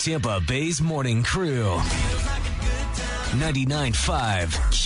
Tampa Bay's morning crew. 99.5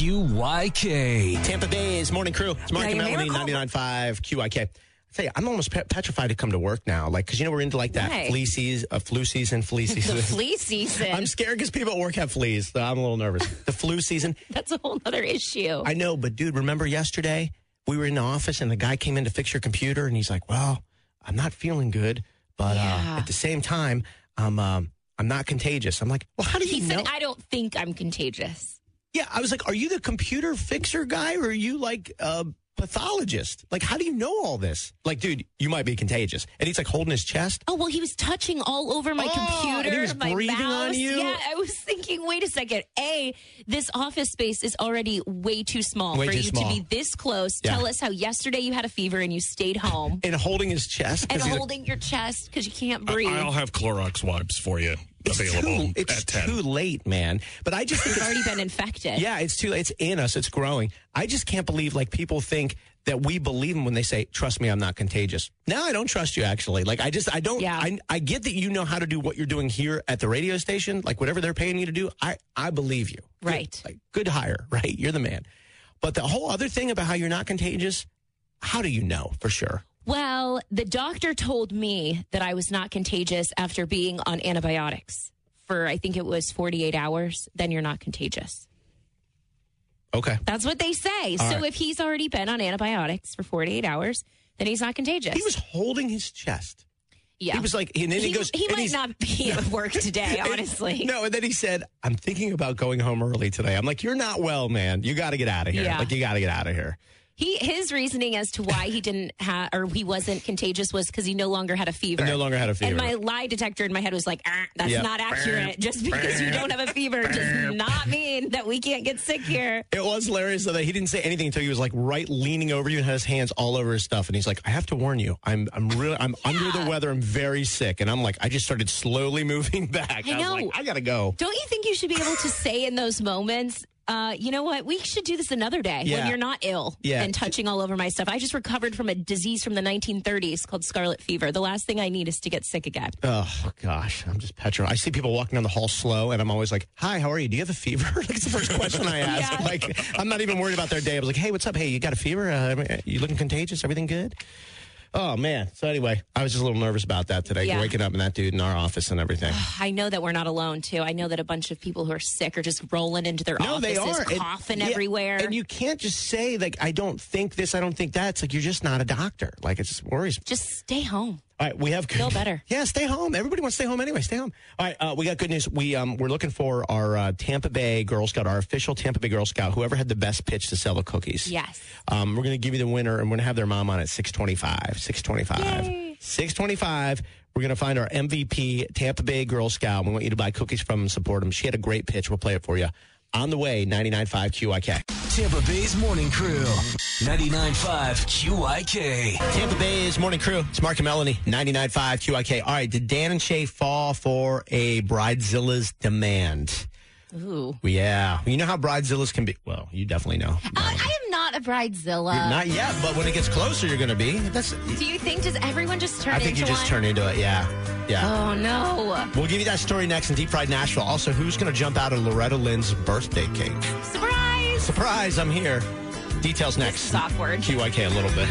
QYK. Tampa Bay's morning crew. It's Mark and Melanie, 99.5 QYK. I tell you, I'm almost petrified to come to work now. Like, because, we're into like that flu season. The flea season. I'm scared because people at work have fleas. So I'm a little nervous. The flu season. That's a whole other issue. I know, but dude, remember yesterday? We were in the office and the guy came in to fix your computer and he's like, well, I'm not feeling good, but at the same time, I'm not contagious. I'm like, well, how do you know? He said, I don't think I'm contagious. Yeah, I was like, are you the computer fixer guy or are you like a pathologist? Like, how do you know all this? Like, dude, you might be contagious. And he's like holding his chest. Oh, well, he was touching all over my computer, and he was my breathing mouse. on you? Yeah, I was thinking, wait a second. This office space is already way too small for you to be this close. Yeah. Tell us how yesterday you had a fever and you stayed home. And holding his chest. And holding your chest because you can't breathe. I'll have Clorox wipes for you available it's at 10. too late, man. But I just think it's already been infected. Yeah, it's too late. It's in us. It's growing. I just can't believe like people think that we believe them when they say, trust me, I'm not contagious. Now I don't trust you, actually. Like, I don't. Yeah. I get that you know how to do what you're doing here at the radio station, like whatever they're paying you to do. I believe you. Right. Good hire, right? You're the man. But the whole other thing about how you're not contagious, how do you know for sure? Well, the doctor told me that I was not contagious after being on antibiotics for, I think it was 48 hours. Then you're not contagious. Okay. That's what they say. All so right. if he's already been on antibiotics for 48 hours, then he's not contagious. He was holding his chest. Yeah. He was like, and then he goes, he might not be at work today, honestly. No, and then he said, I'm thinking about going home early today. I'm like, you're not well, man. You got to get out of here. Yeah. Like, you got to get out of here. His reasoning as to why he didn't have, or he wasn't contagious was because he no longer had a fever. No longer had a fever. And my lie detector in my head was like, that's not accurate. Just because you don't have a fever does not mean that we can't get sick here. It was hilarious though that he didn't say anything until he was like right leaning over you and had his hands all over his stuff. And he's like, I have to warn you, I'm under the weather. I'm very sick. And I'm like, I just started slowly moving back. I know. was like, I gotta go. Don't you think you should be able to say in those moments, you know what? We should do this another day when you're not ill and touching all over my stuff. I just recovered from a disease from the 1930s called scarlet fever. The last thing I need is to get sick again. Oh, gosh. I'm just petrified. I see people walking down the hall slow, and I'm always like, hi, how are you? Do you have a fever? Like, it's the first question I ask. Yeah. Like, I'm not even worried about their day. I was like, hey, what's up? Hey, you got a fever? You looking contagious? Everything good? Oh, man. So anyway, I was just a little nervous about that today, waking up and that dude in our office and everything. I know that we're not alone, too. I know that a bunch of people who are sick are just rolling into their offices, coughing everywhere. And you can't just say, like, I don't think this, I don't think that. It's like, you're just not a doctor. Like, it just worries me. Just stay home. All right, we have feel better. Yeah, stay home. Everybody wants to stay home anyway. Stay home. All right, we got good news. We're looking for our Tampa Bay Girl Scout, our official Tampa Bay Girl Scout. Whoever had the best pitch to sell the cookies. Yes. We're going to give you the winner, and we're going to have their mom on at 6:25. 6:25. Yay. 6:25. We're going to find our MVP Tampa Bay Girl Scout. We want you to buy cookies from them and support them. She had a great pitch. We'll play it for you. On the way, 99.5 QYK. Tampa Bay's morning crew. 99.5 QYK. Tampa Bay's morning crew. It's Mark and Melanie, 99.5 QYK. All right, did Dan and Shay fall for a Bridezilla's demand? Ooh. Yeah. You know how Bridezillas can be. Well, you definitely know. I am not a Bridezilla. Not yet, but when it gets closer, you're going to be. Do you think, does everyone just turn into one? I think you just turn into it, yeah. Oh, no. We'll give you that story next in Deep Fried Nashville. Also, who's going to jump out of Loretta Lynn's birthday cake? Surprise! Surprise, I'm here. Details next. This is awkward. QYK a little bit.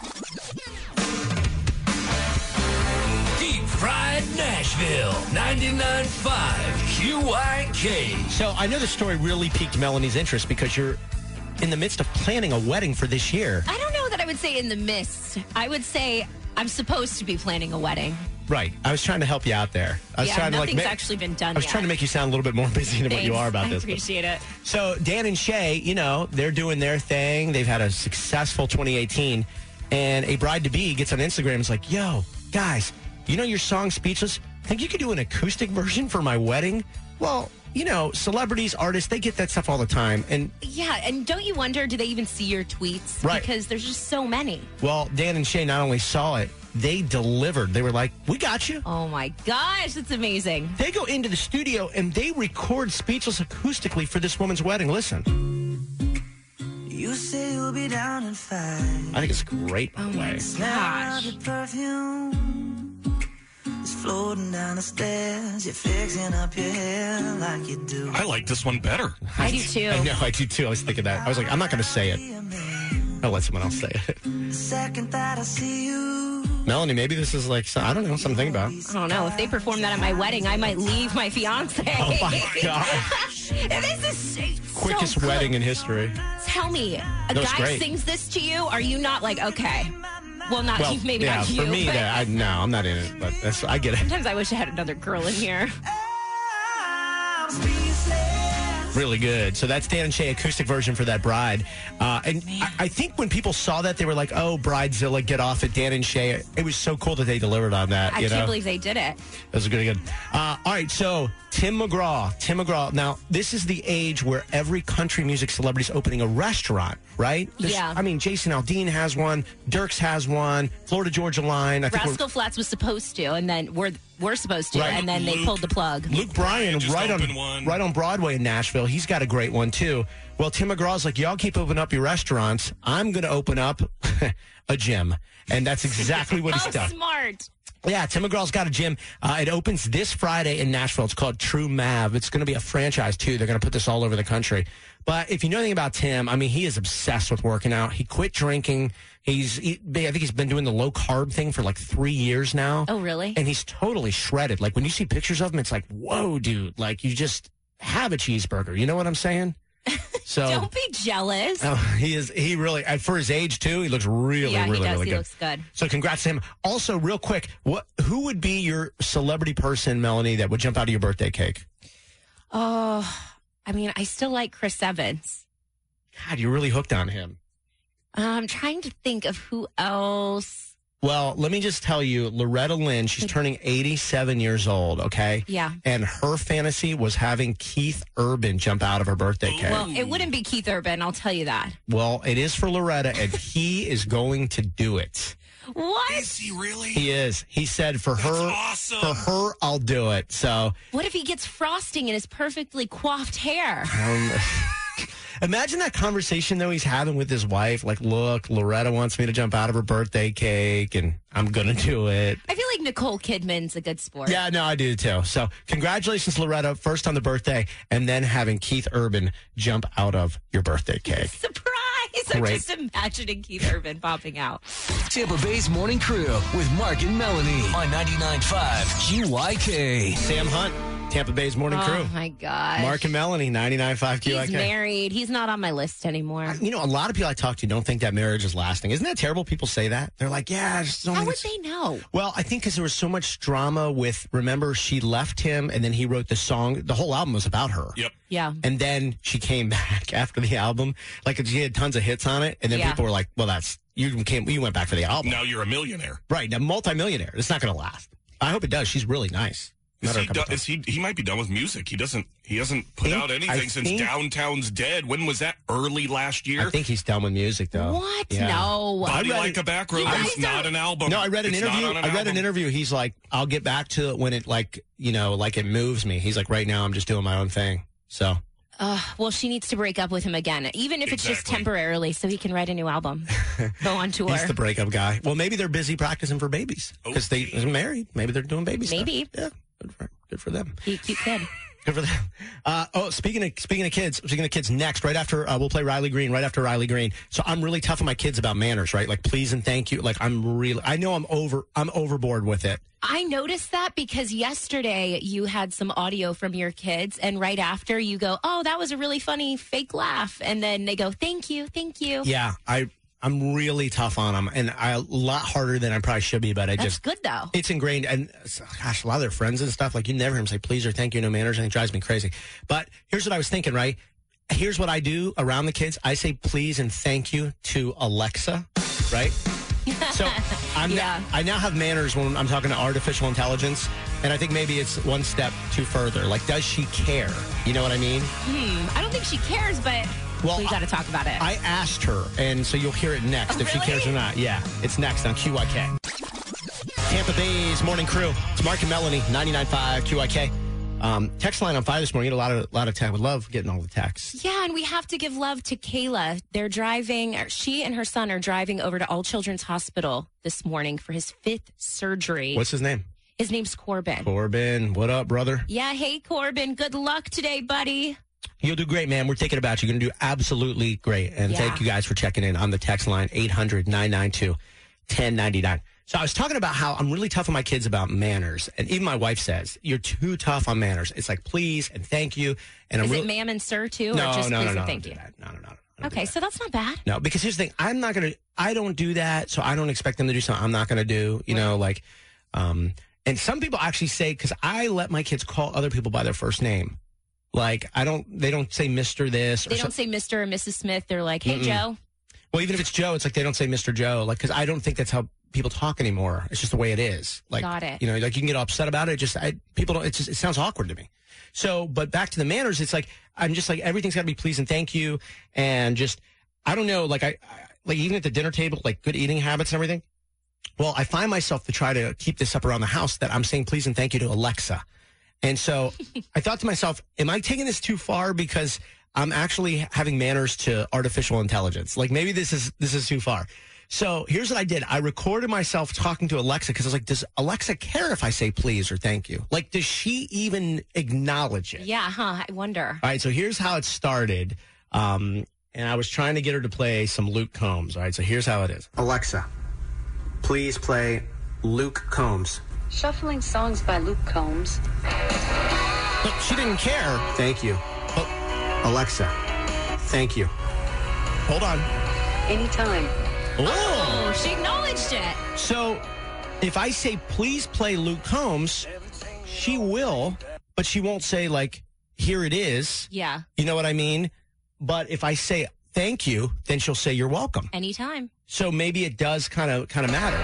Deep Fried Nashville. 99.5 QYK. So I know the story really piqued Melanie's interest because you're in the midst of planning a wedding for this year. I don't know that I would say in the midst. I would say I'm supposed to be planning a wedding. Right. I was trying to help you out there. I was trying nothing's to actually been done yet. I was trying to make you sound a little bit more busy than what you are about this. I appreciate it. So Dan and Shay, they're doing their thing. They've had a successful 2018. And a bride-to-be gets on Instagram and is like, yo, guys, your song Speechless? Think you could do an acoustic version for my wedding? Well, celebrities, artists, they get that stuff all the time. And yeah, and don't you wonder, do they even see your tweets? Right. Because there's just so many. Well, Dan and Shay not only saw it, they delivered. They were like, we got you. Oh, my gosh. That's amazing. They go into the studio and they record Speechless acoustically for this woman's wedding. Listen. You say you'll be down in 5. I think it's great, by the way. Gosh. Perfume is floating down the stairs. You're fixing up your hair like you do. I like this one better. I do too. I know, I do too. I was thinking that. I was like, I'm not going to say it. I'll let someone else say it. The second that I see you. Melanie, maybe this is like, I don't know, something about. I don't know. If they perform that at my wedding, I might leave my fiance. Oh, my God. This is quickest so wedding in history. Tell me, a guy sings this to you, are you not like, okay? Well, not you, maybe not you. For me, no, I'm not in it, but I get it. Sometimes I wish I had another girl in here. Really good. So that's Dan and Shay acoustic version for that Bride. And I think when people saw that, they were like, oh, Bridezilla, get off it, Dan and Shay. It was so cool that they delivered on that. I can't believe they did it. That was really good. All right, so Tim McGraw. Now, this is the age where every country music celebrity is opening a restaurant, right? Yeah. I mean, Jason Aldean has one. Dirks has one. Florida Georgia Line. Rascal Flatts was supposed to, and then we're supposed to, and then they pulled the plug. Luke Bryan, right on Broadway in Nashville. He's got a great one, too. Well, Tim McGraw's like, y'all keep opening up your restaurants. I'm going to open up a gym. And that's exactly what he's done. Smart. Yeah, Tim McGraw's got a gym. It opens this Friday in Nashville. It's called True Mav. It's going to be a franchise, too. They're going to put this all over the country. But if you know anything about Tim, I mean, he is obsessed with working out. He quit drinking. I think he's been doing the low-carb thing for like 3 years now. Oh, really? And he's totally shredded. Like, when you see pictures of him, it's like, whoa, dude. Like, you just have a cheeseburger. You know what I'm saying? So don't be jealous. He really, for his age too, he looks really good. He looks good. So congrats to him. Also, real quick, who would be your celebrity person, Melanie, that would jump out of your birthday cake? Oh, I mean, I still like Chris Evans. God, you're really hooked on him. I'm trying to think of who else. Well, let me just tell you, Loretta Lynn, she's turning 87 years old, okay? Yeah. And her fantasy was having Keith Urban jump out of her birthday cake. Well, it wouldn't be Keith Urban, I'll tell you that. Well, it is for Loretta, and he is going to do it. What? Is he really? He is. He said for awesome. For her, I'll do it. So what if he gets frosting in his perfectly coiffed hair? Imagine that conversation, though, he's having with his wife. Like, look, Loretta wants me to jump out of her birthday cake, and I'm going to do it. I feel like Nicole Kidman's a good sport. Yeah, no, I do, too. So congratulations, Loretta, first on the birthday, and then having Keith Urban jump out of your birthday cake. Surprise! I'm just imagining Keith Urban popping out. Tampa Bay's Morning Crew with Mark and Melanie on 99.5 QYK. Sam Hunt, Tampa Bay's Morning Crew. Oh, my God. Mark and Melanie, 99.5 QYK. He's married. He's not on my list anymore. You know, a lot of people I talk to don't think that marriage is lasting. Isn't that terrible? People say that. They're like, yeah, I just don't How think would they know? Well, I think because there was so much drama with, remember, she left him and then he wrote the song. The whole album was about her. Yep. Yeah. And then she came back after the album. Like, she had tons of hits on it. And then people were like, well, you went back for the album. Now you're a millionaire. Right. A multimillionaire. It's not going to last. I hope it does. She's really nice. He might be done with music. He hasn't put out anything since Downtown's Dead. When was that? Early last year? I think he's done with music, though. What? Yeah. No. Body Like a Back Road is not an album. No, I read an interview. He's like, I'll get back to it when it it moves me. He's like, right now I'm just doing my own thing. So. Well, she needs to break up with him again, even if it's just temporarily, so he can write a new album, go on tour. He's the breakup guy. Well, maybe they're busy practicing for babies because they're married. Maybe they're doing baby stuff. Maybe. Yeah, good for them. Cute kid. Good for them. Speaking of kids, next, right after we'll play Riley Green. Right after Riley Green. So I'm really tough on my kids about manners, right? Like please and thank you. Like I know I'm overboard with it. I noticed that because yesterday you had some audio from your kids, and right after you go, "Oh, that was a really funny fake laugh," and then they go, "Thank you, thank you." Yeah, I'm really tough on them, and a lot harder than I probably should be. But That's good though. It's ingrained, and gosh, a lot of their friends and stuff, like you never hear them say please or thank you, no manners, and it drives me crazy. But here's what I was thinking, right? Here's what I do around the kids. I say please and thank you to Alexa, right? So I now have manners when I'm talking to artificial intelligence, and I think maybe it's one step too further. Like, does she care? You know what I mean? I don't think she cares, but we got to talk about it. I asked her, and so you'll hear it next if she cares or not. Yeah, it's next on QYK. Tampa Bay's Morning Crew. It's Mark and Melanie, 99.5 QYK. Text line on fire this morning. Get a lot of text. Would love getting all the texts. Yeah, and we have to give love to Kayla. They're driving. She and her son are driving over to All Children's Hospital this morning for his 5th surgery. What's his name? His name's Corbin. Corbin, what up, brother? Yeah, hey, Corbin. Good luck today, buddy. You'll do great, man. We're thinking about you. You're going to do absolutely great. And thank you guys for checking in on the text line, 800-992-1099. So I was talking about how I'm really tough on my kids about manners. And even my wife says, you're too tough on manners. It's like, please and thank you. And Is it ma'am and sir, too? No, or just no, please no, and thank you? No. Okay, so that's not bad. No, because here's the thing. I don't do that, so I don't expect them to do something I'm not going to do. You know, like, and some people actually say, because I let my kids call other people by their first name. Like, they don't say Mr. this. They don't say Mr. or Mrs. Smith. They're like, hey, Joe. Well, even if it's Joe, it's like they don't say Mr. Joe. Like, because I don't think that's how people talk anymore. It's just the way it is. Like, got it. You know, like you can get upset about it. People don't, it sounds awkward to me. So, but back to the manners, it's like, I'm just like, everything's got to be please and thank you. And just, I don't know, like like even at the dinner table, like good eating habits and everything. Well, I find myself to try to keep this up around the house that I'm saying please and thank you to Alexa. And so I thought to myself, am I taking this too far because I'm actually having manners to artificial intelligence? Like maybe this is too far. So here's what I did. I recorded myself talking to Alexa because I was like, does Alexa care if I say please or thank you? Like, does she even acknowledge it? Yeah, I wonder. All right, so here's how it started. And I was trying to get her to play some Luke Combs. All right, so here's how it is. Alexa, please play Luke Combs. Shuffling songs by Luke Combs. Look, she didn't care. Thank you. Oh, Alexa, thank you. Hold on. Anytime. Oh, she acknowledged it. So if I say, please play Luke Combs, she will, but she won't say, like, here it is. Yeah. You know what I mean? But if I say thank you, then she'll say you're welcome. Anytime. So maybe it does kind of matter.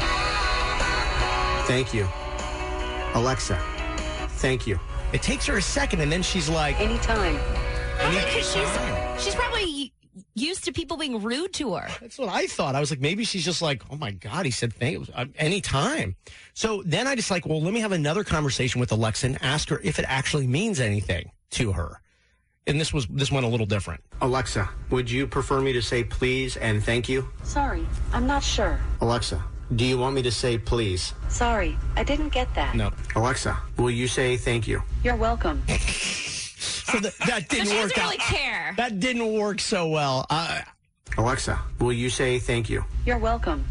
Thank you. Alexa, thank you. It takes her a second, and then she's like... Anytime. Because she's probably used to people being rude to her. That's what I thought. I was like, maybe she's just like, oh my God, he said thank you anytime. So then I just like, well, let me have another conversation with Alexa and ask her if it actually means anything to her. And this went a little different. Alexa, would you prefer me to say please and thank you? Sorry, I'm not sure. Alexa, do you want me to say please? Sorry, I didn't get that. No. Alexa, will you say thank you? You're welcome. So that didn't work out. She doesn't really care. That didn't work so well. Alexa, will you say thank you? You're welcome.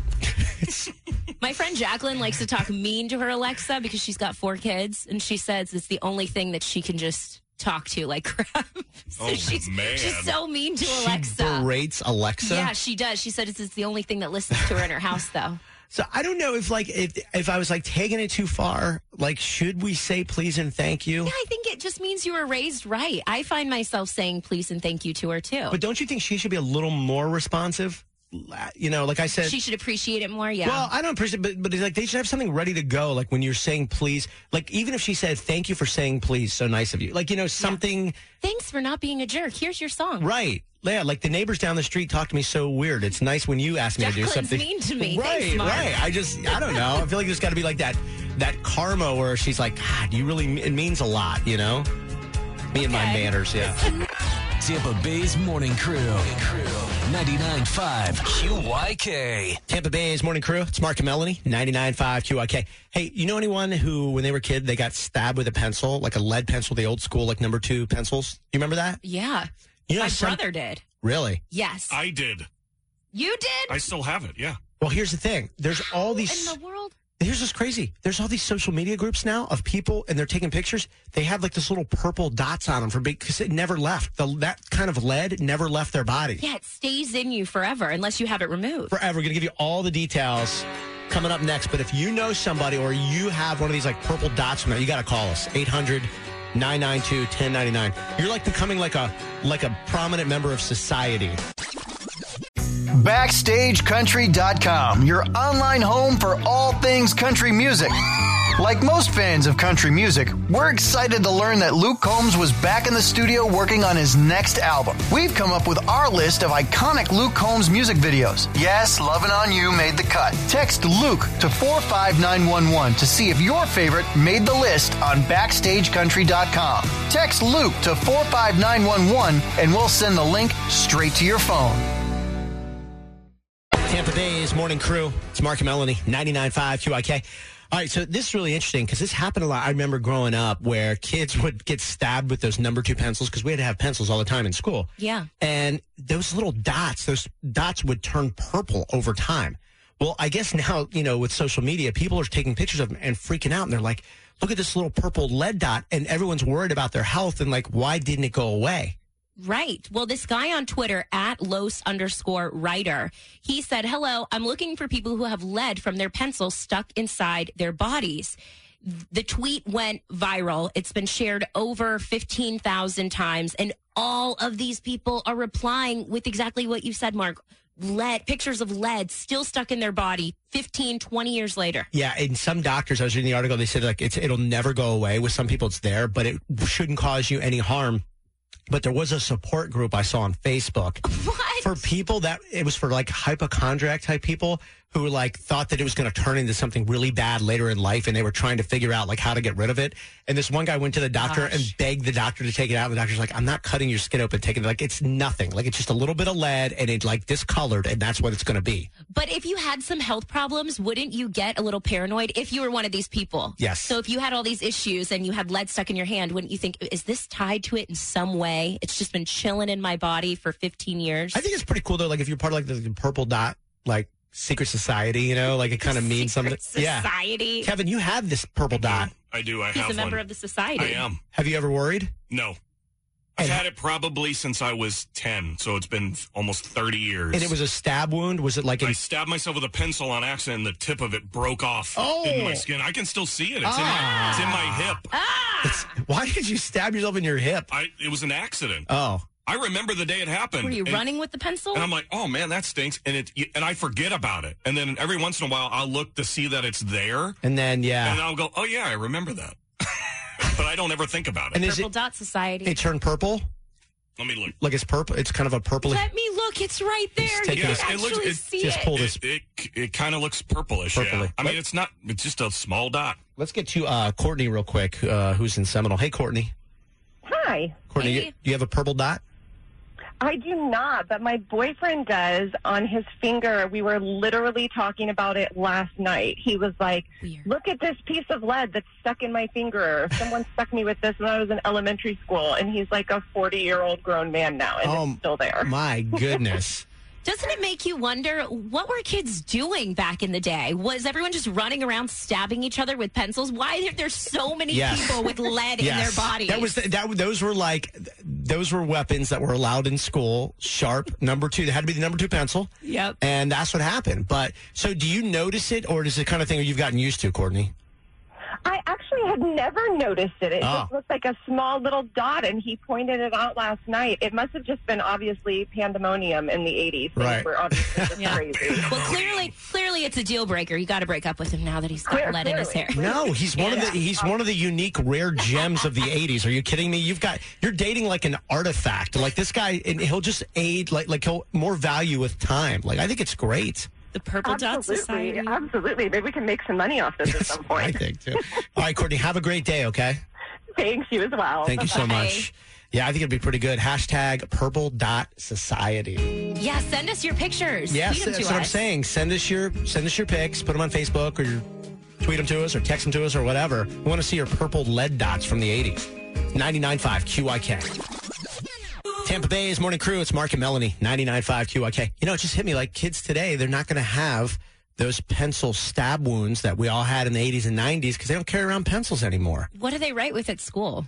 My friend Jacqueline likes to talk mean to her Alexa because she's got 4 kids, and she says it's the only thing that she can just talk to like crap. So she's so mean to Alexa. She berates Alexa? Yeah, she does. She said it's the only thing that listens to her in her house, though. So I don't know if I was like taking it too far, like should we say please and thank you? Yeah, I think it just means you were raised right. I find myself saying please and thank you to her too. But don't you think she should be a little more responsive? You know, like I said, she should appreciate it more. Yeah. Well, I don't appreciate it, but it's like they should have something ready to go. Like when you're saying please, like even if she said thank you for saying please, so nice of you. Like, you know, something. Yeah. Thanks for not being a jerk. Here's your song. Right. Yeah, like the neighbors down the street talk to me so weird. It's nice when you ask me to do something. Mean to me. Right, thanks, Mark. Right. I don't know. I feel like there's got to be like that karma where she's like, God, it means a lot, you know? Me and my manners, yeah. Tampa Bay's Morning Crew. 99.5 QYK. Tampa Bay's Morning Crew. It's Mark and Melanie, 99.5 QYK. Hey, you know anyone who, when they were a kid, they got stabbed with a pencil, like a lead pencil, the old school, like number 2 pencils? You remember that? Yeah. You know, my brother did. Really? Yes. I did. You did? I still have it, yeah. Well, here's the thing. There's all these... in the world? Here's what's crazy. There's all these social media groups now of people, and they're taking pictures. They have like this little purple dots on them because it never left. That kind of lead never left their body. Yeah, it stays in you forever unless you have it removed. Forever. We're going to give you all the details coming up next. But if you know somebody or you have one of these like purple dots from there, you got to call us. 800-992-1099. You're like becoming like a prominent member of society. BackstageCountry.com, your online home for all things country music. Like most fans of country music, we're excited to learn that Luke Combs was back in the studio working on his next album. We've come up with our list of iconic Luke Combs music videos. Yes, Lovin' On You made the cut. Text Luke to 45911 to see if your favorite made the list on BackstageCountry.com. Text Luke to 45911 and we'll send the link straight to your phone. Tampa Bay's Morning Crew. It's Mark and Melanie, 99.5 QIK. All right, so this is really interesting because this happened a lot. I remember growing up where kids would get stabbed with those number 2 pencils because we had to have pencils all the time in school. Yeah. And those little dots, would turn purple over time. Well, I guess now, with social media, people are taking pictures of them and freaking out. And they're like, look at this little purple lead dot. And everyone's worried about their health. And like, why didn't it go away? Right. Well, this guy on Twitter at @Los_writer, he said, hello, I'm looking for people who have lead from their pencils stuck inside their bodies. The tweet went viral. It's been shared over 15,000 times. And all of these people are replying with exactly what you said, Mark. Lead, pictures of lead still stuck in their body 15, 20 years later. Yeah, and some doctors, I was reading the article, they said like it'll never go away. With some people it's there, but it shouldn't cause you any harm. But there was a support group I saw on Facebook for people that it was for like hypochondriac type people who like thought that it was going to turn into something really bad later in life. And they were trying to figure out like how to get rid of it. And this one guy went to the doctor and begged the doctor to take it out. And the doctor's like, I'm not cutting your skin open, taking it. Like, it's nothing. Like, it's just a little bit of lead and it like discolored. And that's what it's going to be. But if you had some health problems, wouldn't you get a little paranoid if you were one of these people? Yes. So if you had all these issues and you had lead stuck in your hand, wouldn't you think, is this tied to it in some way? It's just been chilling in my body for 15 years. I think it's pretty cool though. Like if you're part of like the Purple Dot, like secret society, like it kind of means something. Society. Yeah. Kevin, you have this Purple Dot. I do. He's a member of the society. I am. Have you ever worried? No. I've had it probably since I was 10, so it's been almost 30 years. And it was a stab wound? Was it like I stabbed myself with a pencil on accident, and the tip of it broke off in my skin. I can still see it. It's in my hip. Why did you stab yourself in your hip? It was an accident. Oh. I remember the day it happened. Were you running with the pencil? And I'm like, oh, man, that stinks. And I forget about it. And then every once in a while, I'll look to see that it's there. And then, And I'll go, oh, yeah, I remember that. But I don't ever think about it. And Purple Dot Society. It turned purple? Let me look. Like it's purple. It's kind of a purple. Let me look. It's right there. You can actually see it. Just pull this. It kind of looks purplish. Yeah. I mean, it's not. It's just a small dot. Let's get to Courtney real quick, who's in Seminole. Hey, Courtney. Hi. Courtney, you have a purple dot? I do not, but my boyfriend does on his finger. We were literally talking about it last night. He was like, look at this piece of lead that's stuck in my finger. Someone stuck me with this when I was in elementary school. And he's like a 40-year-old grown man now, and it's still there. My goodness. Doesn't it make you wonder, what were kids doing back in the day? Was everyone just running around stabbing each other with pencils? Why are there so many people with lead in their bodies? Those were weapons that were allowed in school. Sharp, number 2. They had to be the number 2 pencil. Yep. And that's what happened. But so do you notice it, or is it the kind of thing you've gotten used to, Courtney? I actually had never noticed it. It just looked like a small little dot, and he pointed it out last night. It must have just been obviously pandemonium in the 80s. Right. We're obviously just crazy. Well, clearly it's a deal breaker. You got to break up with him now that he's got lead in his hair. No, he's one of the unique rare gems of the 80s. Are you kidding me? You're dating like an artifact. Like this guy, and he'll just aid like he'll more value with time. Like I think it's great. The Purple Dot Society. Absolutely. Maybe we can make some money off this at some point. I think, too. All right, Courtney, have a great day, okay? Thanks. You as well. Thank you so much. Yeah, I think it'd be pretty good. Hashtag Purple Dot Society. Yeah, send us your pictures. Yes, that's what I'm saying. Send us your pics. Put them on Facebook or tweet them to us or text them to us or whatever. We want to see your purple lead dots from the 80s. 99.5 QIK. Tampa Bay's Morning Crew, it's Mark and Melanie, 99.5 QIK. It just hit me like kids today, they're not going to have those pencil stab wounds that we all had in the 80s and 90s because they don't carry around pencils anymore. What do they write with at school?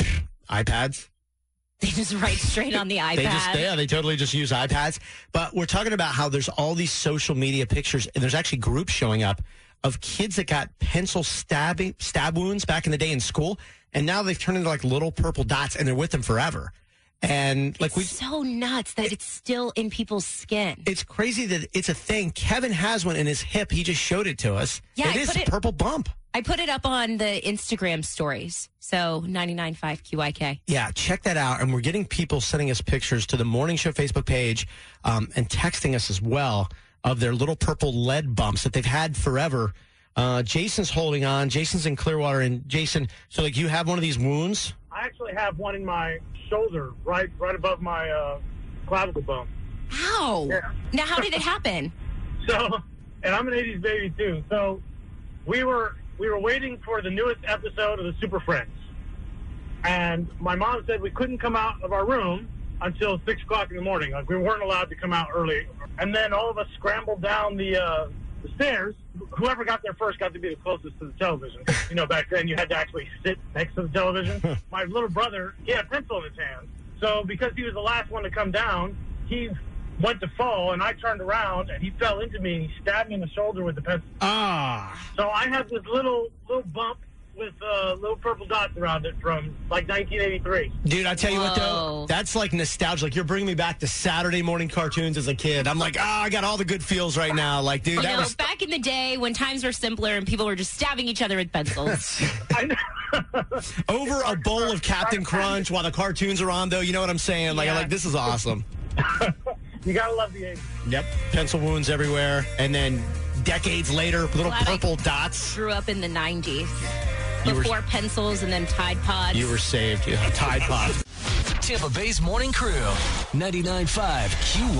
iPads. They just write straight on the iPad. They totally just use iPads. But we're talking about how there's all these social media pictures, and there's actually groups showing up of kids that got pencil stab wounds back in the day in school, and now they've turned into like little purple dots, and they're with them forever. And like it's so nuts that it's still in people's skin. It's crazy that it's a thing. Kevin has one in his hip. He just showed it to us. Yeah, it is a purple bump. I put it up on the Instagram stories. So 99.5 QIK. Yeah, check that out. And we're getting people sending us pictures to the Morning Show Facebook page and texting us as well of their little purple lead bumps that they've had forever. Jason's holding on. Jason's in Clearwater. And Jason, so like you have one of these wounds? I actually have one in my shoulder, right above my clavicle bone. Ow! Yeah. Now, how did it happen? And I'm an 80s baby too. So we were we were waiting for the newest episode of the Super Friends. And my mom said we couldn't come out of our room until 6 o'clock in the morning. Like, we weren't allowed to come out early. And then all of us scrambled down the stairs. Whoever got there first got to be the closest to the television. You know, back then you had to actually sit next to the television. My little brother, he had a pencil in his hand. So because he was the last one to come down, he went to fall, and I turned around, and he fell into me, and he stabbed me in the shoulder with the pencil. So I had this little bump with little purple dots around it from, like, 1983. Dude, I tell you what, though, that's like nostalgia. Like, you're bringing me back to Saturday morning cartoons as a kid. I'm like, I got all the good feels right now. Like, dude, that was... back in the day when times were simpler and people were just stabbing each other with pencils. I know. Over a bowl of Captain Crunch while the cartoons are on, though, you know what I'm saying? Like, I'm like, this is awesome. You gotta love the 80s. Yep, pencil wounds everywhere. And then decades later, little purple dots. Grew up in the 90s. Before pencils and then Tide Pods. You were saved. Yeah, Tide Pods. Tampa Bay's Morning Crew, 99.5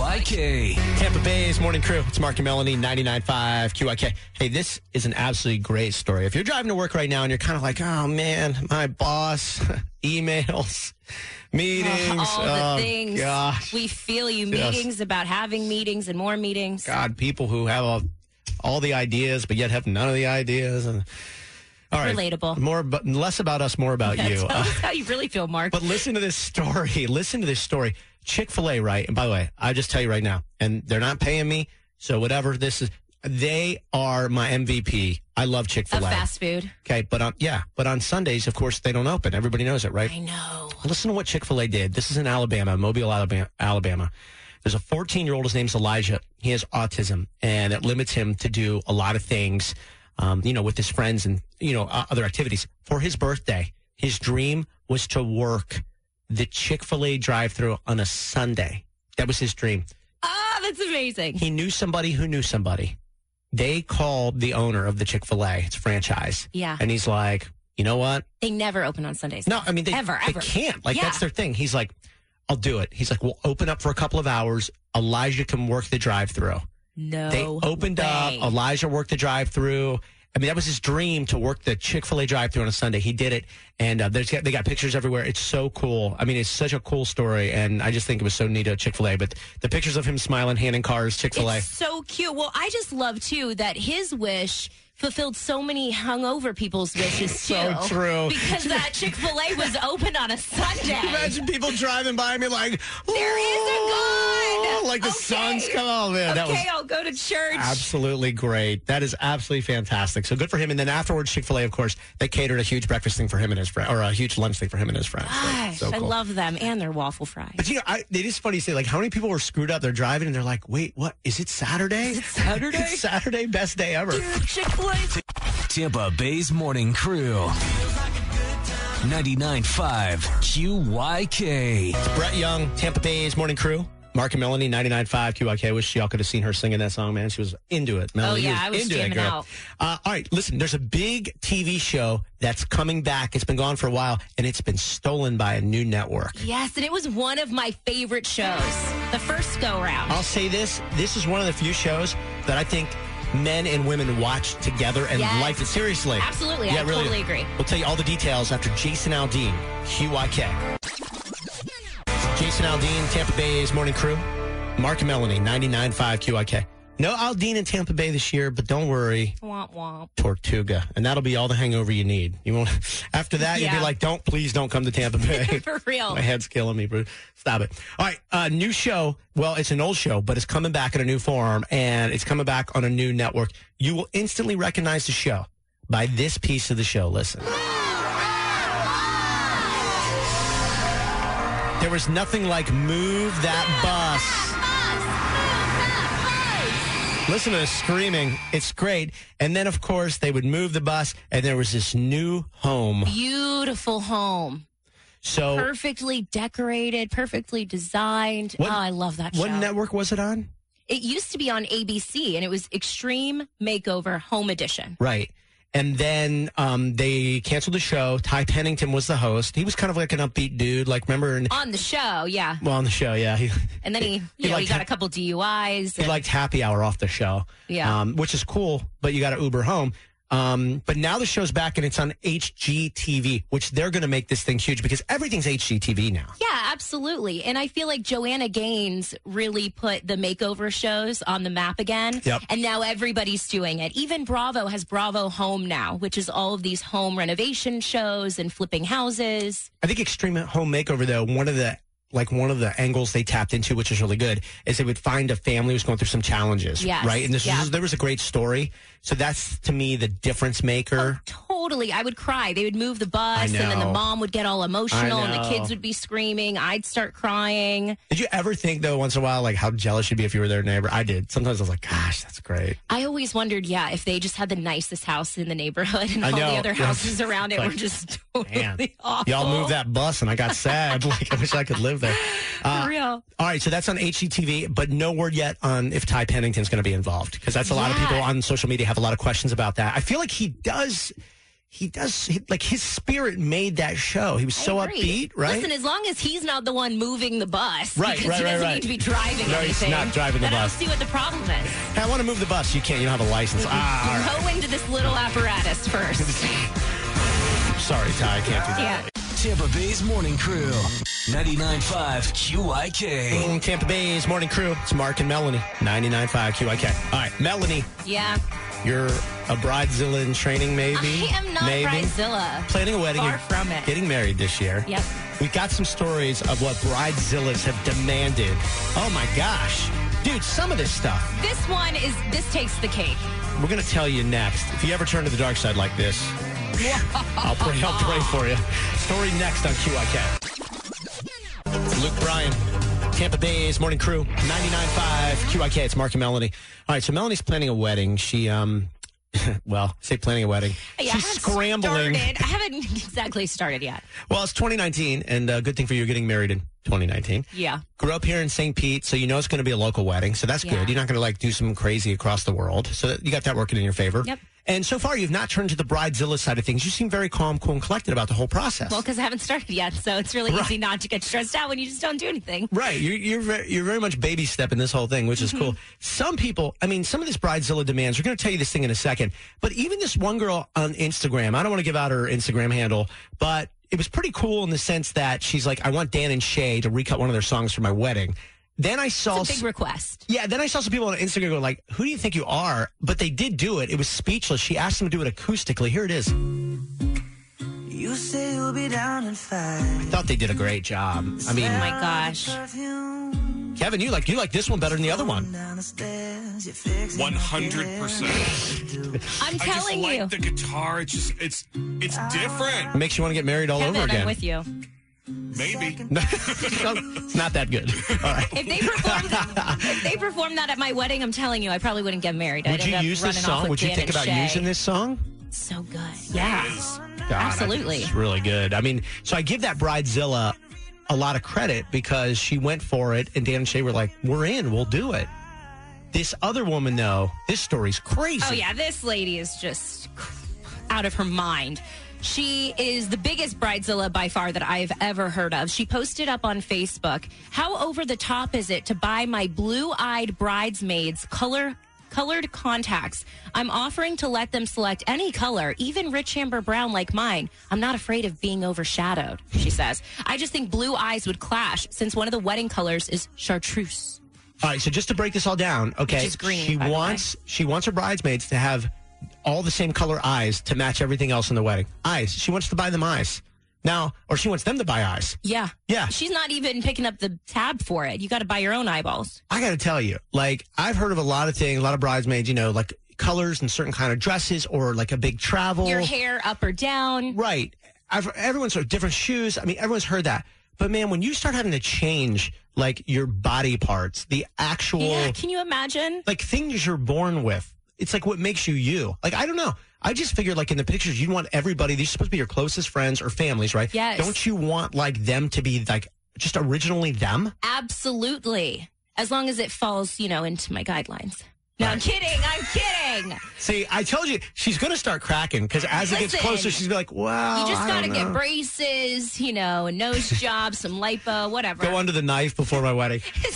QYK. Tampa Bay's Morning Crew. It's Mark and Melanie, 99.5 QYK. Hey, this is an absolutely great story. If you're driving to work right now and you're kind of like, oh, man, my boss, emails, meetings. All the things. Gosh. We feel you. Meetings about having meetings and more meetings. God, people who have all the ideas but yet have none of the ideas. And all right. Relatable. Less about us, more about you. Tell us how you really feel, Mark. But listen to this story. Listen to this story. Chick-fil-A, right? And by the way, I just tell you right now, and they're not paying me, so whatever this is, they are my MVP. I love Chick-fil-A. Of fast food. Okay, but on Sundays, of course, they don't open. Everybody knows it, right? I know. Listen to what Chick-fil-A did. This is in Alabama, Mobile, Alabama. There's a 14-year-old. His name's Elijah. He has autism, and it limits him to do a lot of things, with his friends and, other activities. For his birthday, his dream was to work the Chick-fil-A drive-thru on a Sunday. That was his dream. That's amazing. He knew somebody who knew somebody. They called the owner of the Chick-fil-A, it's franchise. Yeah. And he's like, you know what? They never open on Sundays. No, I mean, they ever. can't. Like, that's their thing. He's like, I'll do it. He's like, we'll open up for a couple of hours. Elijah can work the drive-thru. No They opened up. Elijah worked the drive-thru. I mean, that was his dream, to work the Chick-fil-A drive-thru on a Sunday. He did it, and they got pictures everywhere. It's so cool. I mean, it's such a cool story, and I just think it was so neat at Chick-fil-A. But the pictures of him smiling, handing cars, Chick-fil-A. It's so cute. Well, I just love, too, that his wish fulfilled so many hungover people's wishes, too. So true. Because that Chick-fil-A was open on a Sunday. Imagine people driving by me like, there is a God! Like the sun's coming. Oh, man. That was I'll go to church. Absolutely great. That is absolutely fantastic. So good for him. And then afterwards, Chick-fil-A, of course, they catered a huge breakfast thing for him and his friend, or a huge lunch thing for him and his friends. Gosh, so cool. I love them and their waffle fries. But, it is funny to say, like, how many people were screwed up? They're driving and they're like, wait, what? Is it Saturday? Is it Saturday? It's Saturday, best day ever. Dude, Chick-fil-A. Tampa Bay's Morning Crew, 99.5 QYK. It's Brett Young, Tampa Bay's Morning Crew. Mark and Melanie, 99.5 QYK. I wish y'all could have seen her singing that song, man. She was into it. Melanie, I was into jamming it, girl. out. All right, listen, there's a big TV show that's coming back. It's been gone for a while, and it's been stolen by a new network. Yes, and it was one of my favorite shows, the first go-round. I'll say this. This is one of the few shows that I think men and women watch together and like it seriously. Absolutely. I totally agree. We'll tell you all the details after Jason Aldean, QYK. Jason Aldean, Tampa Bay's Morning Crew. Mark and Melanie, 99.5 QYK. No Aldean in Tampa Bay this year, but don't worry. Womp womp. Tortuga. And that'll be all the hangover you need. You won't. After that, you'll be like, please don't come to Tampa Bay. For real. My head's killing me, bro. Stop it. All right, new show. Well, it's an old show, but it's coming back in a new form, and it's coming back on a new network. You will instantly recognize the show by this piece of the show. Listen. There was nothing like Move That Bus. Listen to the screaming. It's great. And then, of course, they would move the bus, and there was this new home. Beautiful home. So perfectly decorated, perfectly designed. I love that show. What network was it on? It used to be on ABC, and it was Extreme Makeover Home Edition. Right. And then they canceled the show. Ty Pennington was the host. He was kind of like an upbeat dude. Like, remember? On the show, yeah. Well, on the show, yeah. And then he got a couple DUIs. He liked happy hour off the show. Yeah. Which is cool, but you got to Uber home. But now the show's back and it's on HGTV, which they're going to make this thing huge because everything's HGTV now. Yeah, absolutely. And I feel like Joanna Gaines really put the makeover shows on the map again. Yep. And now everybody's doing it. Even Bravo has Bravo Home now, which is all of these home renovation shows and flipping houses. I think Extreme Home Makeover, though, one of the angles they tapped into, which is really good, is they would find a family who's going through some challenges, right? And there was a great story. So that's, to me, the difference maker. Oh, totally. I would cry. They would move the bus, and then the mom would get all emotional, and the kids would be screaming. I'd start crying. Did you ever think, though, once in a while, like how jealous you'd be if you were their neighbor? I did. Sometimes I was like, gosh, that's great. I always wondered, if they just had the nicest house in the neighborhood, and all the other houses around it were just totally awful. Y'all moved that bus, and I got sad. Like, I wish I could live there. For real. All right, so that's on HGTV, but no word yet on if Ty Pennington's going to be involved, because that's a lot of people on social media have a lot of questions about that. I feel like he does, like his spirit made that show. He was so upbeat, right? Listen, as long as he's not the one moving the bus, right, he doesn't need to be driving anything. He's not driving the bus. I don't see what the problem is. Hey, I want to move the bus. You can't. You don't have a license. Go into this little apparatus first. Sorry, Ty, I can't do that. Yeah. Tampa Bay's Morning Crew, 99.5 QIK. Tampa Bay's Morning Crew. It's Mark and Melanie, 99.5 QIK. All right, Melanie. Yeah. You're a bridezilla in training, maybe? I am not bridezilla. Planning a wedding. Far from it. Getting married this year. Yep. We got some stories of what bridezillas have demanded. Oh, my gosh. Dude, some of this stuff. This takes the cake. We're going to tell you next. If you ever turn to the dark side like this, I'll pray for you. Story next on QIK. Luke Bryan, Tampa Bay's Morning Crew, 99.5 QIK. It's Mark and Melanie. All right, so Melanie's planning a wedding. She, planning a wedding. Yeah, she's scrambling. I haven't exactly started yet. Well, it's 2019, and good thing for you getting married in 2019. Yeah. Grew up here in St. Pete, so you know it's going to be a local wedding, so that's good. You're not going to do something crazy across the world. So you got that working in your favor. Yep. And so far, you've not turned to the bridezilla side of things. You seem very calm, cool, and collected about the whole process. Well, because I haven't started yet, so it's really easy not to get stressed out when you just don't do anything. Right. You're very much baby stepping this whole thing, which is cool. Some people, some of this bridezilla demands, we're going to tell you this thing in a second, but even this one girl on Instagram, I don't want to give out her Instagram handle, but it was pretty cool in the sense that she's like, I want Dan and Shay to recut one of their songs for my wedding. Then I saw... It's a big request. Yeah, then I saw some people on Instagram go like, who do you think you are? But they did do it. It was speechless. She asked them to do it acoustically. Here it is. You say you'll be down in 5. I thought they did a great job. Oh my gosh. Kevin, you like this one better than the other one. 100%. I'm telling you. I just like the guitar. It's different. It makes you want to get married all over again. I'm with you. Maybe. It's not that good. All right. If they performed that at my wedding, I'm telling you, I probably wouldn't get married. Would you use this song? Would you think about using this song? So good. Yeah. God, absolutely. It's really good. So I give that bridezilla a lot of credit because she went for it, and Dan and Shay were like, we're in, we'll do it. This other woman, though, this story's crazy. Oh, yeah, this lady is just out of her mind. She is the biggest bridezilla by far that I've ever heard of. She posted up on Facebook, how over the top is it to buy my blue-eyed bridesmaids colored contacts? I'm offering to let them select any color, even rich amber brown like mine. I'm not afraid of being overshadowed, she says. I just think blue eyes would clash since one of the wedding colors is chartreuse. All right, so just to break this all down, okay, which is green, she wants her bridesmaids to have all the same color eyes to match everything else in the wedding. Eyes. She wants to buy them eyes. Now, or she wants them to buy eyes. Yeah. Yeah. She's not even picking up the tab for it. You got to buy your own eyeballs. I got to tell you, I've heard of a lot of things, a lot of bridesmaids, colors and certain kind of dresses or like a big travel. Your hair up or down. Right. Everyone's sort of different shoes. Everyone's heard that. But man, when you start having to change your body parts, the actual... Yeah, can you imagine? Things you're born with. It's what makes you you. I don't know. I just figured in the pictures, you want everybody, they're supposed to be your closest friends or families, right? Yes. Don't you want them to be just originally them? Absolutely. As long as it falls, into my guidelines. No, right. I'm kidding. See, I told you, she's going to start cracking because as it gets closer, she's going to be like, well, you just got to get braces, a nose job, some lipo, whatever. Go under the knife before my wedding. This is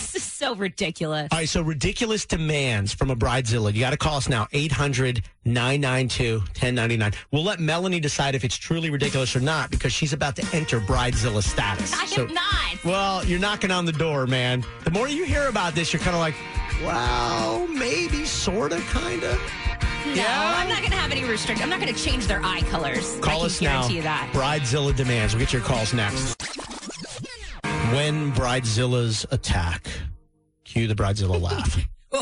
so ridiculous. All right, so ridiculous demands from a Bridezilla. You got to call us now, 800-992-1099. We'll let Melanie decide if it's truly ridiculous or not because she's about to enter Bridezilla status. I am not. Well, you're knocking on the door, man. The more you hear about this, you're kind of like, well, maybe, sort of, kind of. No, yeah. I'm not going to have any restrictions. I'm not going to change their eye colors. Call us now. You that. Bridezilla demands. We'll get your calls next. When Bridezillas attack, cue the Bridezilla laugh.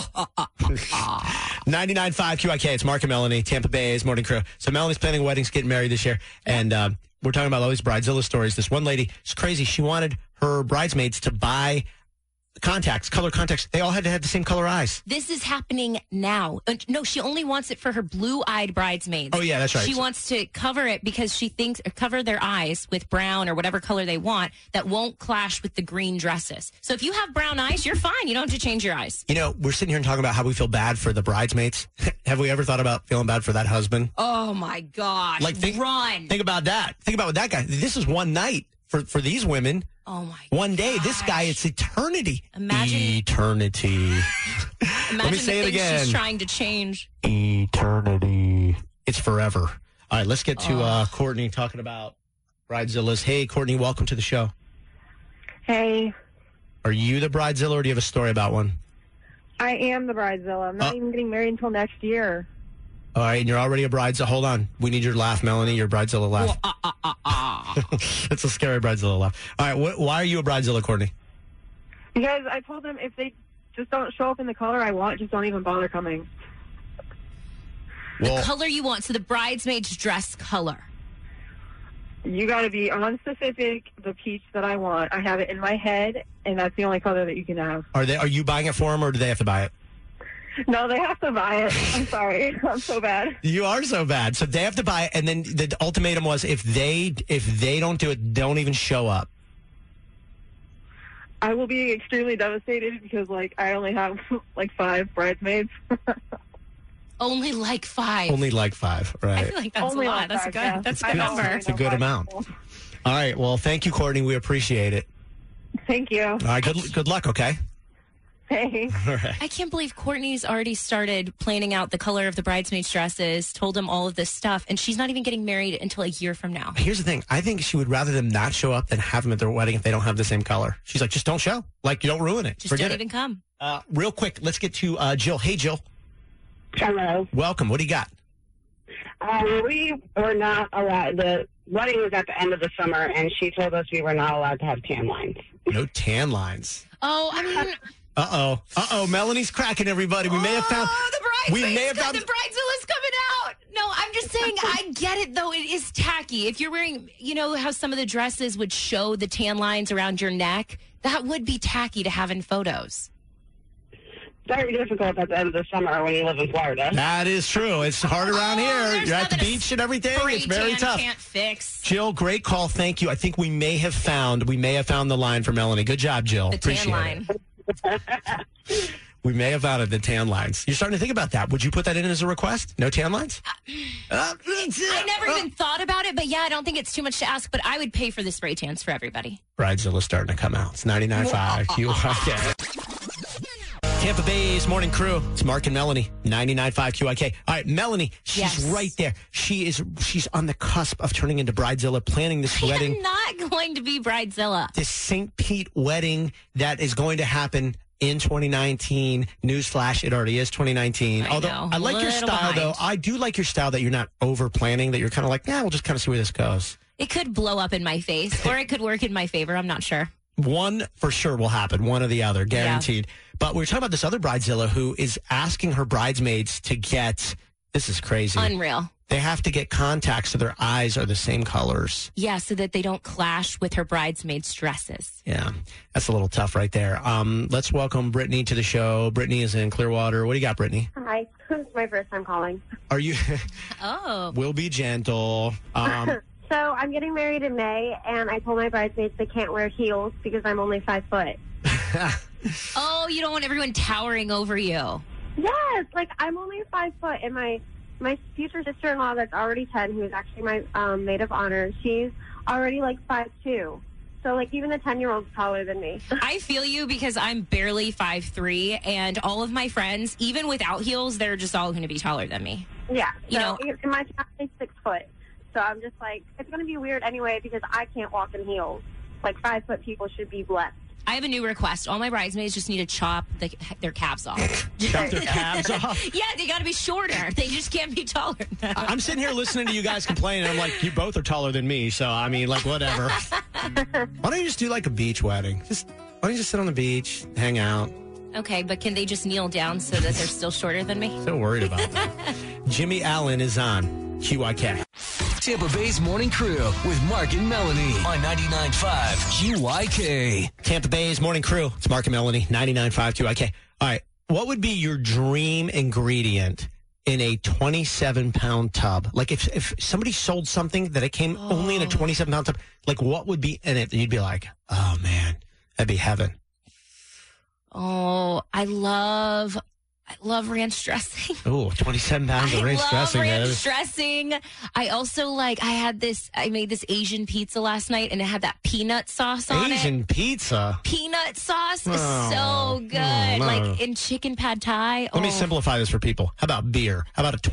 99.5 QIK. It's Mark and Melanie, Tampa Bay's morning crew. So Melanie's planning weddings, getting married this year, and we're talking about all these Bridezilla stories. This one lady, it's crazy. She wanted her bridesmaids to buy contacts, color contacts. They all had to have the same color eyes. This is happening now. No, she only wants it for her blue-eyed bridesmaids. Oh, yeah, that's right. She wants to cover it because she thinks, cover their eyes with brown or whatever color they want that won't clash with the green dresses. So if you have brown eyes, you're fine. You don't have to change your eyes. You know, we're sitting here and talking about how we feel bad for the bridesmaids. Have we ever thought about feeling bad for that husband? Oh, my gosh. Run. Think about that. Think about what that guy, this is one night for these women. Oh, my One day, this guy, it's eternity. Imagine. Eternity. Let me say it again. She's trying to change. Eternity. It's forever. All right, let's get to Courtney talking about Bridezillas. Hey, Courtney, welcome to the show. Hey. Are you the Bridezilla or do you have a story about one? I am the Bridezilla. I'm not even getting married until next year. All right, and you're already a Bridezilla. Hold on. We need your laugh, Melanie, your Bridezilla laugh. It's a scary Bridezilla laugh. All right, why are you a Bridezilla, Courtney? Because I told them if they just don't show up in the color I want, just don't even bother coming. The color you want, so the bridesmaid's dress color. You got to be on specific, the peach that I want. I have it in my head, and that's the only color that you can have. Are you buying it for them, or do they have to buy it? No, they have to buy it. I'm sorry. I'm so bad. You are so bad. So they have to buy it, and then the ultimatum was if they don't do it, don't even show up. I will be extremely devastated because, I only have, 5 bridesmaids. Only 5. Only 5, right. I feel like that's only a lot. That's 5, good. yeah. That's a good number. It's a good amount. All right. Well, thank you, Courtney. We appreciate it. Thank you. All right. Good luck, okay? Thanks. All right. I can't believe Courtney's already started planning out the color of the bridesmaids' dresses, told them all of this stuff, and she's not even getting married until a year from now. Here's the thing. I think she would rather them not show up than have them at their wedding if they don't have the same color. She's like, just don't show. You don't ruin it. Just Forget don't it. even come. Real quick, let's get to Jill. Hey, Jill. Hello. Welcome. What do you got? We were not allowed. The wedding was at the end of the summer, and she told us we were not allowed to have tan lines. No tan lines. Oh, I mean... Uh-oh. Melanie's cracking, everybody. We may have found... the Bridezilla's coming out. No, I'm just saying, I get it, though. It is tacky. If you're wearing, how some of the dresses would show the tan lines around your neck, that would be tacky to have in photos. Very difficult at the end of the summer when you live in Florida. That is true. It's hard around here. You're at the beach and everything. It's very tough. Can't fix. Jill, great call. Thank you. I think we may have found the line for Melanie. Good job, Jill. The Appreciate tan line. We may have found the tan lines. You're starting to think about that. Would you put that in as a request? No tan lines? I never even thought about it, but yeah, I don't think it's too much to ask, but I would pay for the spray tans for everybody. Bridezilla's starting to come out. It's 99.5 QIK. Tampa Bay's morning crew. It's Mark and Melanie, 99.5 QIK. All right, Melanie, she's right there. She's on the cusp of turning into Bridezilla, planning this wedding. I'm not going to be Bridezilla. This St. Pete wedding that is going to happen in 2019. Newsflash, it already is 2019. Although I like your style, though. I do like your style that you're not over planning, that you're kind of like, we'll just kind of see where this goes. It could blow up in my face, or it could work in my favor. I'm not sure. One for sure will happen, one or the other, guaranteed. Yeah. But we're talking about this other Bridezilla who is asking her bridesmaids to get, this is crazy. Unreal. They have to get contacts so their eyes are the same colors. Yeah, so that they don't clash with her bridesmaids' dresses. Yeah, that's a little tough right there. Let's welcome Brittany to the show. Brittany is in Clearwater. What do you got, Brittany? Hi, it's my first time calling. Are you? Oh. We'll be gentle. So I'm getting married in May, and I told my bridesmaids they can't wear heels because I'm only 5 foot. Oh, you don't want everyone towering over you. Yes, I'm only 5 foot, and my future sister-in-law that's already 10, who's actually my maid of honor, she's already 5'2". So, like, even a 10-year-old's taller than me. I feel you because I'm barely 5'3", and all of my friends, even without heels, they're just all going to be taller than me. Yeah. You know, in my family's 6 foot. So I'm just like, it's going to be weird anyway because I can't walk in heels. Like, 5 foot people should be blessed. I have a new request. All my bridesmaids just need to chop their calves off. Chop their calves off? Yeah, they got to be shorter. They just can't be taller. I'm sitting here listening to you guys complain, and I'm like, you both are taller than me, so, I mean, like, whatever. Why don't you just do, like, a beach wedding? Why don't you just sit on the beach, hang out? Okay, but can they just kneel down so that they're still shorter than me? So worried about that. Jimmy Allen is on QYK. Tampa Bay's Morning Crew with Mark and Melanie on 99.5 QYK. Tampa Bay's Morning Crew. It's Mark and Melanie, 99.5 QYK. All right. What would be your dream ingredient in a 27-pound tub? Like, if somebody sold something that it came only in a 27-pound tub, like, what would be in it? You'd be like, oh, man, that'd be heaven. Oh, I love ranch dressing. Oh, 27 pounds of ranch dressing. I love ranch dressing. I also I made this Asian pizza last night and it had that peanut sauce on it. Asian pizza? Peanut sauce is so good. No. Like in chicken pad thai. Let me simplify this for people. How about beer? How about a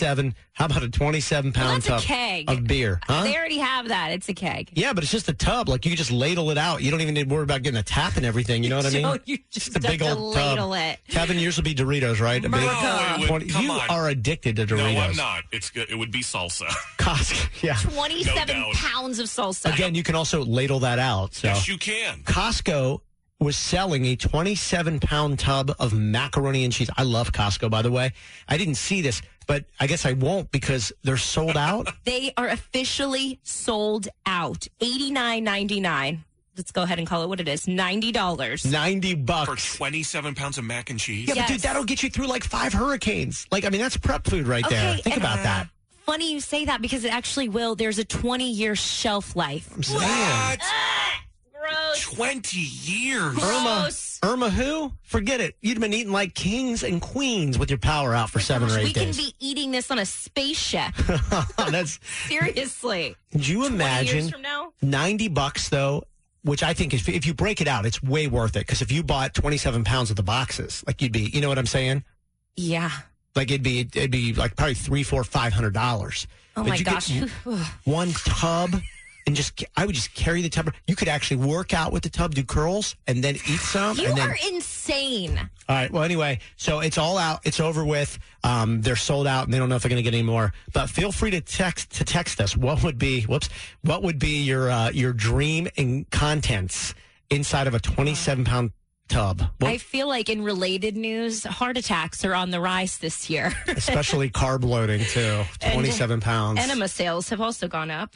27-pound tub keg of beer? Huh? They already have that. It's a keg. Yeah, but it's just a tub. Like, you can just ladle it out. You don't even need to worry about getting a tap and everything. You know what I mean? You just a big old ladle tub. it. Kevin, yours will be Doritos, right? No, you are addicted to Doritos. No, I'm not. It's good. It would be salsa. Costco, yeah. 27 pounds of salsa. Again, you can also ladle that out. So. Yes, you can. Costco was selling a 27-pound tub of macaroni and cheese. I love Costco, by the way. I didn't see this, but I guess I won't because they're sold out. They are officially sold out. $89.99. Let's go ahead and call it what it is. $90. $90 for 27 pounds of mac and cheese. Yeah, but dude, that'll get you through like 5 hurricanes. Like, I mean, that's prep food right there. Think about that. Funny you say that because it actually will. There's a 20-year shelf life. I'm saying. What? Gross. 20 years. Gross. Irma who? Forget it. You'd been eating like kings and queens with your power out for 7 or 8 days. We can be eating this on a spaceship. That's seriously. Could you imagine 20 years from now? $90 though? Which I think is, if you break it out, it's way worth it. Because if you bought 27 pounds of the boxes, like you'd be, you know what I'm saying? Yeah. Like it'd be like probably $300, $400, $500. Oh my gosh. One tub, and I would just carry the tub. You could actually work out with the tub, do curls, and then eat some. You are insane. All right. Well, anyway, so it's all out. It's over with. They're sold out, and they don't know if they're going to get any more. But feel free to text us. What would be your dream and contents inside of a 27-pound tub? I feel like in related news, heart attacks are on the rise this year. Especially carb loading, too. 27 pounds. Enema sales have also gone up.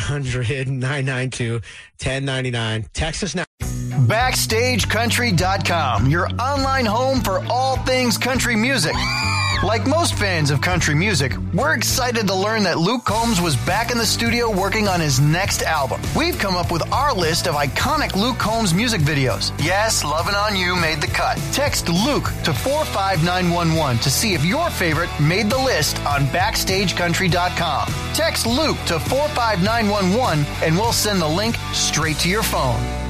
800-992-1099. Text us now. BackstageCountry.com, your online home for all things country music. Like most fans of country music, we're excited to learn that Luke Combs was back in the studio working on his next album. We've come up with our list of iconic Luke Combs music videos. Yes, Lovin' On You made the cut. Text Luke to 45911 to see if your favorite made the list on BackstageCountry.com. Text Luke to 45911 and we'll send the link straight to your phone.